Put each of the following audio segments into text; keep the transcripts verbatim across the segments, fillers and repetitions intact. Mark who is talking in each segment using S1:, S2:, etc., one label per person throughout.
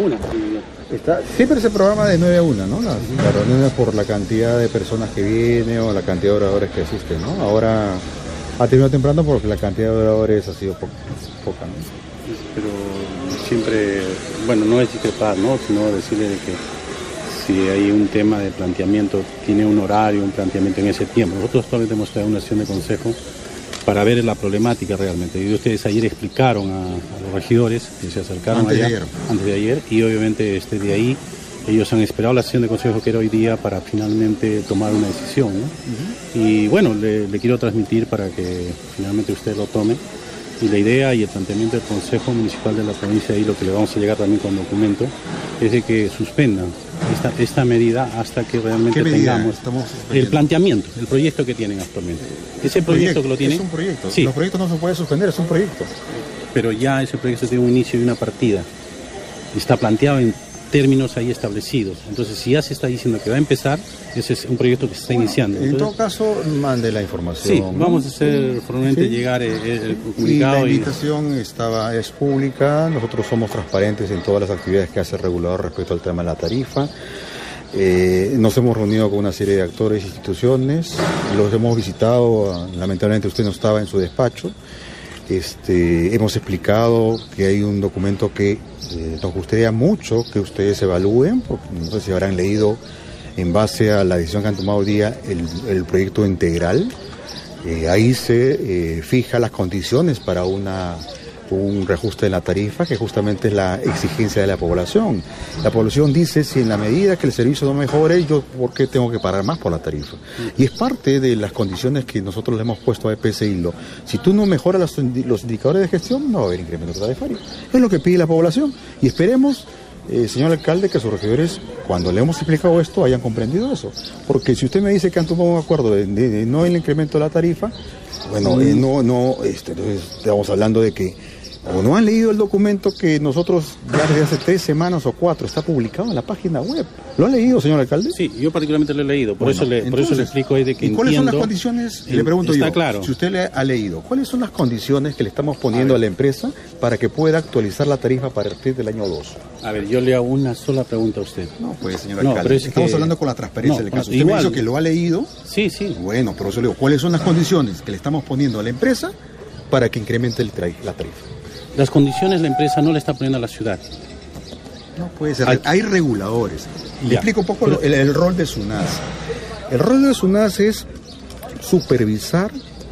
S1: una.
S2: Está, siempre se programa de nueve a una, ¿no? Las, las reuniones por la cantidad de personas que vienen o la cantidad de oradores que asisten, ¿no? Ahora ha terminado temprano porque la cantidad de oradores ha sido po poca, ¿no?
S1: Pero siempre, bueno, no es discrepar, ¿no? Sino decirle de que si hay un tema de planteamiento, tiene un horario, un planteamiento en ese tiempo. Nosotros actualmente hemos estado en una sesión de consejo para ver la problemática realmente. Y ustedes ayer explicaron a, a los regidores que se acercaron
S2: antes
S1: allá,
S2: de ayer.
S1: antes de ayer, y obviamente este, de ahí ellos han esperado la sesión de consejo que era hoy día para finalmente tomar una decisión, ¿no? Uh-huh. Y bueno, le, le quiero transmitir para que finalmente usted lo tome. Y la idea y el planteamiento del Consejo Municipal de la provincia de Hilo, que le vamos a llegar también con documento, es de que suspendan esta, esta medida hasta que realmente tengamos el planteamiento, el proyecto que tienen actualmente. Ese proyecto, proyecto que lo tienen...
S2: Es un proyecto.
S1: Sí.
S2: Los proyectos no se pueden suspender, es un proyecto.
S1: Pero ya ese proyecto tiene un inicio y una partida. Está planteado en términos ahí establecidos. Entonces, si ya se está diciendo que va a empezar, ese es un proyecto que se está bueno, iniciando.
S2: En
S1: Entonces,
S2: todo caso, mande la información.
S1: Sí, ¿no? Vamos a hacer formalmente sí. llegar el, el comunicado.
S2: Y la invitación y... estaba, es pública. Nosotros somos transparentes en todas las actividades que hace el regulador respecto al tema de la tarifa. Eh, nos hemos reunido con una serie de actores e instituciones. Los hemos visitado. Lamentablemente usted no estaba en su despacho. Este, hemos explicado que hay un documento que eh, nos gustaría mucho que ustedes evalúen, porque no sé si habrán leído en base a la decisión que han tomado hoy día el, el proyecto integral. Eh, ahí se eh, fija las condiciones para una, un reajuste de la tarifa, que justamente es la exigencia de la población. La población dice, si en la medida que el servicio no mejore, yo ¿por qué tengo que pagar más por la tarifa? Y es parte de las condiciones que nosotros le hemos puesto a E P C Hilo. Si tú no mejoras los, los indicadores de gestión, no va a haber incremento tarifario. Es lo que pide la población. Y esperemos, eh, señor alcalde, que sus regidores, cuando le hemos explicado esto, hayan comprendido eso. Porque si usted me dice que han tomado un acuerdo de, de, de no el incremento de la tarifa, bueno, eh, no, no, este, entonces estamos hablando de que o no han leído el documento que nosotros ya desde hace tres semanas o cuatro está publicado en la página web. ¿Lo ha leído, señor alcalde?
S1: Sí, yo particularmente lo he leído, por, bueno, eso, le, entonces, por eso le explico ahí de que
S2: ¿y cuáles
S1: entiendo,
S2: son las condiciones? Le pregunto
S1: está
S2: yo,
S1: claro.
S2: Si usted le ha leído, ¿cuáles son las condiciones que le estamos poniendo a, a la empresa para que pueda actualizar la tarifa a partir del año dos?
S1: A ver, yo le hago una sola pregunta a usted.
S2: No, pues, señor
S1: no,
S2: alcalde,
S1: pero es
S2: estamos
S1: que...
S2: hablando con la transparencia
S1: no,
S2: del caso.
S1: No,
S2: usted
S1: igual.
S2: me dijo que lo ha leído.
S1: Sí, sí.
S2: Bueno, pero eso le digo, ¿cuáles son las condiciones que le estamos poniendo a la empresa para que incremente el tra la tarifa?
S1: Las condiciones la empresa no le está poniendo a la ciudad.
S2: No puede ser. Hay, hay reguladores. Le
S1: ya.
S2: explico un poco
S1: Pero,
S2: el, el rol de SUNAS. El rol de SUNAS es supervisar,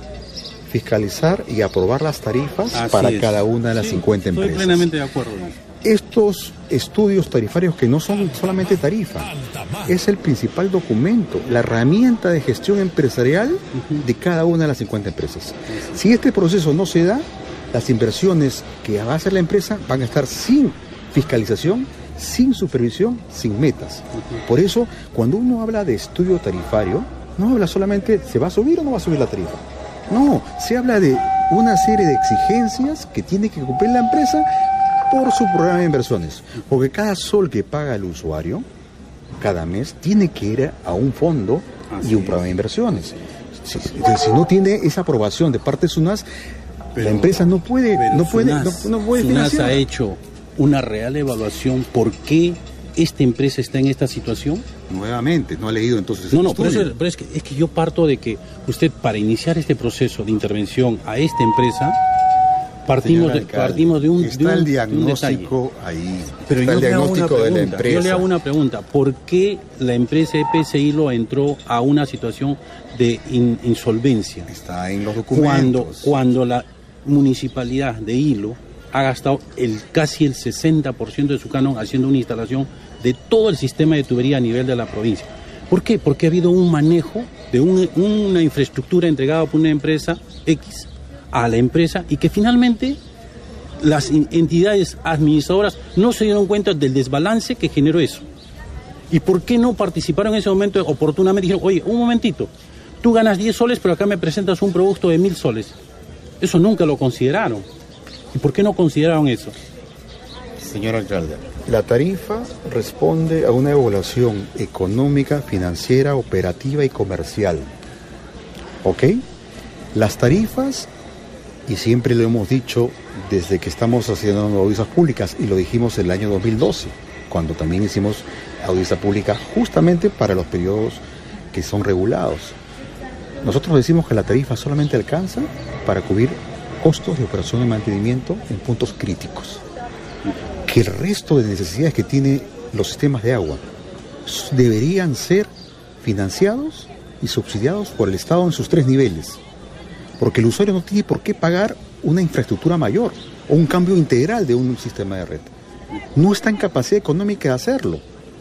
S2: fiscalizar y aprobar las tarifas para es. cada una de las sí, cincuenta empresas.
S1: Estoy plenamente de acuerdo.
S2: Estos estudios tarifarios, que no son solamente tarifa, es el principal documento, la herramienta de gestión empresarial uh-huh. de cada una de las cincuenta empresas. Uh-huh. Si este proceso no se da, las inversiones que va a hacer la empresa van a estar sin fiscalización, sin supervisión, sin metas. Uh-huh. Por eso, cuando uno habla de estudio tarifario, no habla solamente ¿se va a subir o no va a subir la tarifa? No, se habla de una serie de exigencias que tiene que cumplir la empresa por su programa de inversiones. Porque cada sol que paga el usuario, cada mes, tiene que ir a un fondo Así y un programa de inversiones. Si, si, si no tiene esa aprobación de parte de SUNAS, pero, la empresa no puede, no puede, SUNAS, no, no puede
S1: SUNAS
S2: financiar.
S1: ha hecho una real evaluación por qué esta empresa está en esta situación.
S2: Nuevamente, no ha leído entonces.
S1: No, no, pero, eso, pero es, que, es que yo parto de que usted, para iniciar este proceso de intervención a esta empresa, Partimos de, alcalde, partimos de un
S2: está
S1: de un,
S2: el diagnóstico
S1: de
S2: ahí.
S1: Pero
S2: está
S1: yo
S2: el diagnóstico
S1: pregunta,
S2: de la empresa.
S1: Yo le hago una pregunta. ¿Por qué la empresa E P C Hilo entró a una situación de in, insolvencia?
S2: Está en los documentos.
S1: Cuando, cuando la municipalidad de Hilo ha gastado el casi el sesenta por ciento de su canon haciendo una instalación de todo el sistema de tubería a nivel de la provincia. ¿Por qué? Porque ha habido un manejo de un, una infraestructura entregada por una empresa X a la empresa y que finalmente las entidades administradoras no se dieron cuenta del desbalance que generó eso. ¿Y por qué no participaron en ese momento oportunamente? Dijeron, oye, un momentito, tú ganas diez soles, pero acá me presentas un producto de mil soles. Eso nunca lo consideraron. ¿Y por qué no consideraron eso?
S2: Señor alcalde, la tarifa responde a una evaluación económica, financiera, operativa y comercial. ¿Ok? Las tarifas Y siempre lo hemos dicho desde que estamos haciendo audiencias públicas, y lo dijimos en el año dos mil doce, cuando también hicimos audiencia pública justamente para los periodos que son regulados. Nosotros decimos que la tarifa solamente alcanza para cubrir costos de operación y mantenimiento en puntos críticos. Que el resto de necesidades que tienen los sistemas de agua deberían ser financiados y subsidiados por el Estado en sus tres niveles. Porque el usuario no tiene por qué pagar una infraestructura mayor o un cambio integral de un sistema de red. No está en capacidad económica de hacerlo.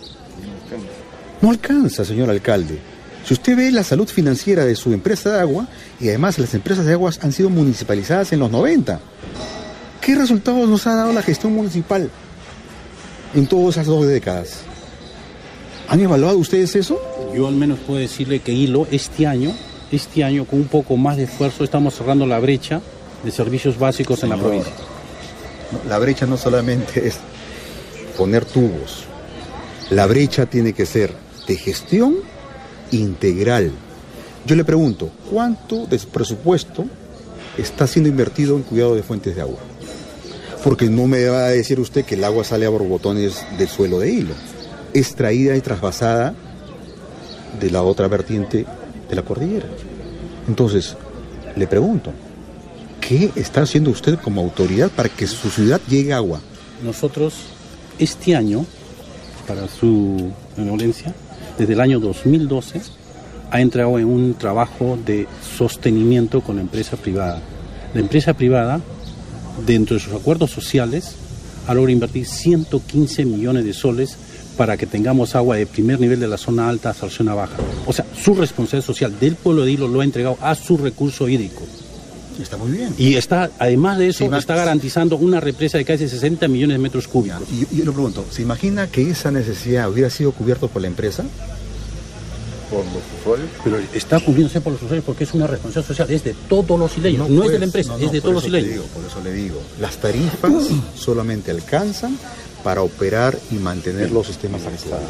S2: No alcanza, señor alcalde. Si usted ve la salud financiera de su empresa de agua, y además las empresas de aguas han sido municipalizadas en los noventa, ¿qué resultados nos ha dado la gestión municipal en todas esas dos décadas? ¿Han evaluado ustedes eso?
S1: Yo al menos puedo decirle que Hilo este año, este año con un poco más de esfuerzo estamos cerrando la brecha de servicios básicos Señor, en la provincia.
S2: La brecha no solamente es poner tubos, la brecha tiene que ser de gestión integral. Yo le pregunto, ¿cuánto de su presupuesto está siendo invertido en cuidado de fuentes de agua? Porque no me va a decir usted que el agua sale a borbotones del suelo de Hilo. Es traída y trasvasada de la otra vertiente de la cordillera. Entonces, le pregunto, ¿qué está haciendo usted como autoridad para que su ciudad llegue agua?
S1: Nosotros, este año, para su benevolencia, desde el año dos mil doce, ha entrado en un trabajo de sostenimiento con la empresa privada. La empresa privada, dentro de sus acuerdos sociales, ha logrado invertir ciento quince millones de soles para que tengamos agua de primer nivel de la zona alta hasta la zona baja. O sea, su responsabilidad social del pueblo de Hilo lo ha entregado a su recurso hídrico.
S2: Está muy bien.
S1: Y está, además de eso,
S2: sí,
S1: está garantizando una represa de casi sesenta millones de metros cúbicos.
S2: Y yo, yo le pregunto, ¿se imagina que esa necesidad hubiera sido cubierta por la empresa?
S3: Por los usuarios.
S1: Pero está cubriéndose por los usuarios porque es una responsabilidad social, es de todos los isleños, no, no es de la empresa, no, no, es de todos los isleños.
S2: Digo, por eso le digo, las tarifas solamente alcanzan para operar y mantener los sistemas actuales.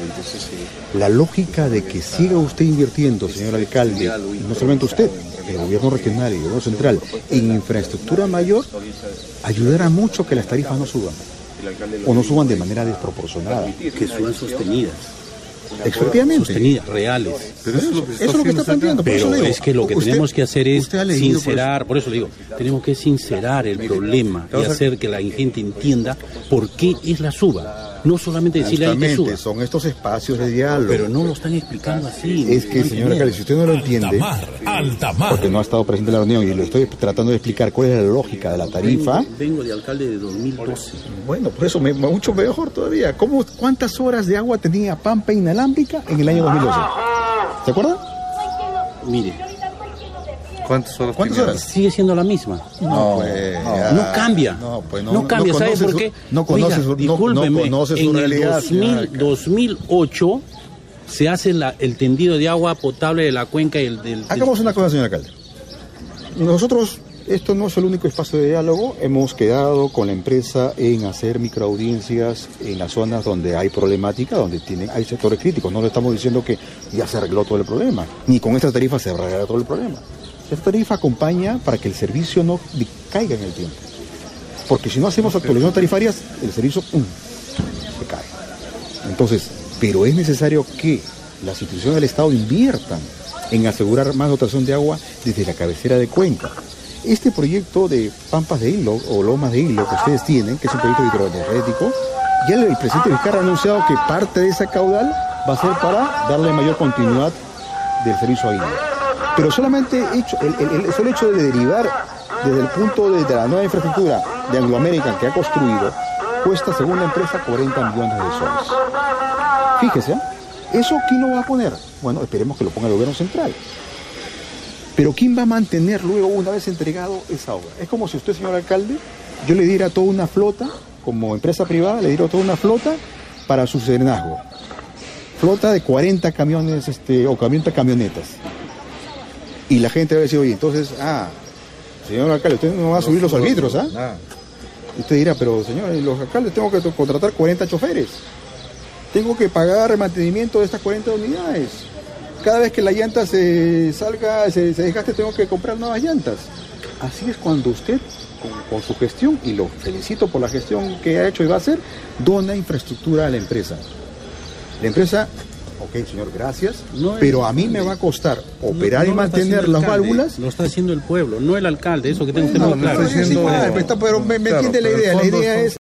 S2: La lógica de que siga usted invirtiendo, señor alcalde, y no solamente usted, el gobierno regional y el gobierno central, en infraestructura mayor, ayudará mucho que las tarifas no suban, o no suban de manera desproporcionada.
S1: Que suban sostenidas.
S2: Efectivamente.
S1: Sostenidas, reales.
S2: Pero eso, eso es lo que está planteando.
S1: Pero
S2: digo,
S1: es que lo que
S2: usted,
S1: tenemos que hacer es sincerar, por, por eso le digo,
S2: ya.
S1: tenemos que sincerar el Mire, problema y hacer que la gente entienda por qué es la suba. No solamente decirle a que suba.
S2: Son estos espacios de diálogo.
S1: Pero no lo están explicando así.
S2: Es que, no señora alcalde, si usted no lo entiende,
S4: Altamar, Altamar.
S2: porque no ha estado presente en la reunión y le estoy tratando de explicar cuál es la lógica de la tarifa.
S1: Vengo, vengo de alcalde de dos mil doce.
S2: Bueno, por eso me, mucho mejor todavía. ¿Cómo, ¿Cuántas horas de agua tenía Pampa inalámbrica en el año dos mil doce? ¿Se acuerdan?
S1: Mire.
S3: ¿Cuántas horas?
S2: ¿Cuántas horas?
S1: Sigue siendo la misma.
S2: No, pues,
S1: no, no cambia. No, pues no, no cambia. No ¿Sabe por qué?
S2: No conoce su,
S1: discúlpeme,
S2: no, no conoce su
S1: en
S2: realidad.
S1: el dos mil ocho se hace la, el tendido de agua potable de la cuenca y el del...
S2: Hagamos una cosa, señor alcalde. Nosotros, esto no es el único espacio de diálogo. Hemos quedado con la empresa en hacer microaudiencias en las zonas donde hay problemática, donde tienen, hay sectores críticos. No le estamos diciendo que ya se arregló todo el problema, ni con esta tarifa se arreglará todo el problema. Esta tarifa acompaña para que el servicio no caiga en el tiempo. Porque si no hacemos actualizaciones tarifarias, el servicio ¡pum!, se cae. Entonces, pero es necesario que las instituciones del Estado inviertan en asegurar más dotación de agua desde la cabecera de cuenca. Este proyecto de Pampas de Hilo o Lomas de Hilo que ustedes tienen, que es un proyecto hidroenergético, ya el, el presidente Vizcarra ha anunciado que parte de esa caudal va a ser para darle mayor continuidad del servicio a Hilo. Pero solamente hecho, el, el, el solo hecho de derivar desde el punto de, de la nueva infraestructura de Anglo American que ha construido, cuesta, según la empresa, cuarenta millones de soles. Fíjese, ¿eso quién lo va a poner? Bueno, esperemos que lo ponga el gobierno central. Pero ¿quién va a mantener luego, una vez entregado, esa obra? Es como si usted, señor alcalde, yo le diera toda una flota, como empresa privada, le diera toda una flota para su serenazgo. Flota de cuarenta camiones este, o cuarenta camionetas. Y la gente va a decir, oye, entonces, ah, señor alcalde, usted no va a subir los arbitros, ¿ah? ¿eh? Y usted dirá, pero señor, los alcaldes tengo que contratar cuarenta choferes. Tengo que pagar el mantenimiento de estas cuarenta unidades. Cada vez que la llanta se salga, se, se desgaste, tengo que comprar nuevas llantas. Así es cuando usted, con, con su gestión, y lo felicito por la gestión que ha hecho y va a hacer, dona infraestructura a la empresa. La empresa, ok señor, gracias,
S1: No
S2: pero
S1: es-
S2: a mí me va a costar operar
S1: No-
S2: y
S1: no lo está haciendo
S2: mantener
S1: el
S2: las
S1: alcalde,
S2: válvulas.
S1: Lo está haciendo el pueblo, no el alcalde, eso que tenga usted
S3: No,
S1: muy
S3: no
S1: claro.
S3: estoy diciendo-
S2: Sí, ah, pero, pero me, me
S3: Claro,
S2: entiende la
S3: pero el
S2: idea, la
S3: fondo
S2: idea
S3: son-
S2: es